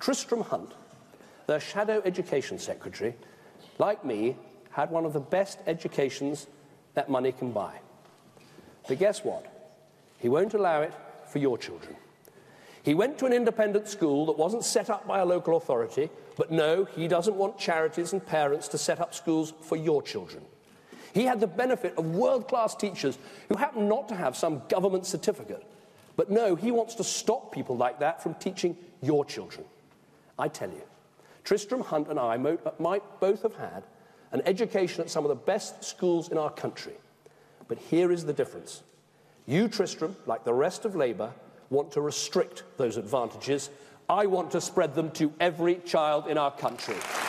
Tristram Hunt, their shadow education secretary, like me, had one of the best educations that money can buy. But guess what? He won't allow it for your children. He went to an independent school that wasn't set up by a local authority, but no, he doesn't want charities and parents to set up schools for your children. He had the benefit of world-class teachers who happen not to have some government certificate. But no, he wants to stop people like that from teaching your children. I tell you, Tristram Hunt and I might both have had an education at some of the best schools in our country. But here is the difference. You, Tristram, like the rest of Labour, want to restrict those advantages. I want to spread them to every child in our country.